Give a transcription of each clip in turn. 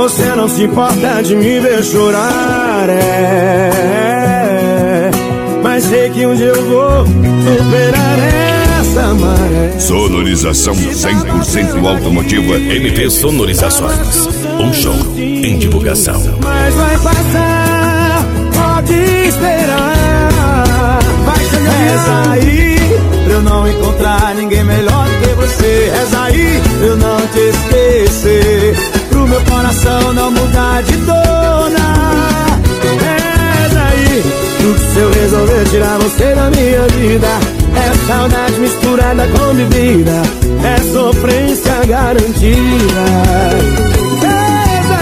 Você não se importa de me ver chorar, mas sei que um dia eu vou superar essa maré. Sonorização 100% automotiva. MP Sonorizações, um show em divulgação. Mas vai passar, pode esperar. Vai chegar. Reza aí pra eu não encontrar ninguém melhor que você. Reza aí pra eu não te esquecer, pro meu coração não mudar de dona. Reza aí pro se eu resolver tirar você da minha vida. É saudade misturada com bebida, é sofrência garantida. Reza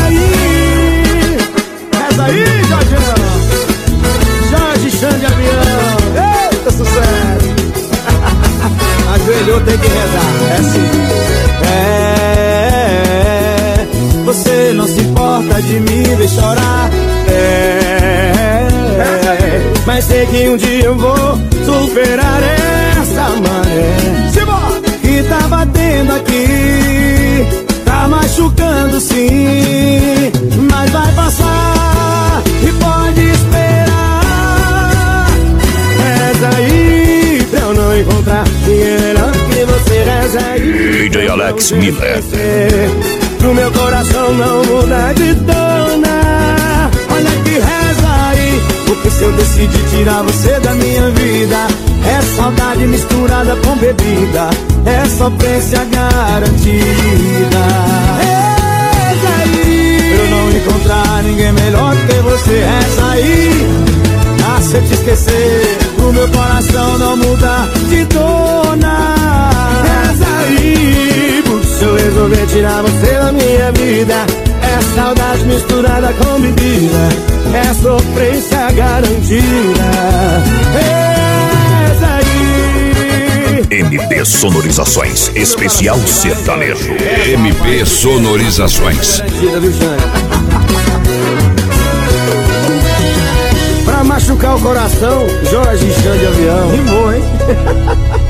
aí, Jorge, Jorge Xande Avião. Eita, sucesso. Ajoelhou, tem que rezar. É assim. Você não se importa de me ver chorar, mas sei que um dia eu vou superar essa maré que tá batendo aqui, tá machucando sim, mas vai passar e pode esperar. Reza aí pra eu não encontrar ninguém melhor que você. Reza aí, DJ Alex Miller. pro meu coração não mudar de dona. Olha que reza aí, porque se eu decidir tirar você da minha vida, é saudade misturada com bebida, é sofrência garantida. Reza aí pra eu não encontrar ninguém melhor que você. Reza aí, ah, se eu te esquecer, o meu coração não muda de dona. Reza aí, porque se eu resolver tirar você da minha vida, é saudade misturada com bebida, é sofrência garantida. Reza aí. MP Sonorizações, especial sertanejo. MP Sonorizações. Pra machucar o coração, Jorge Xande Avião. Rimou, hein?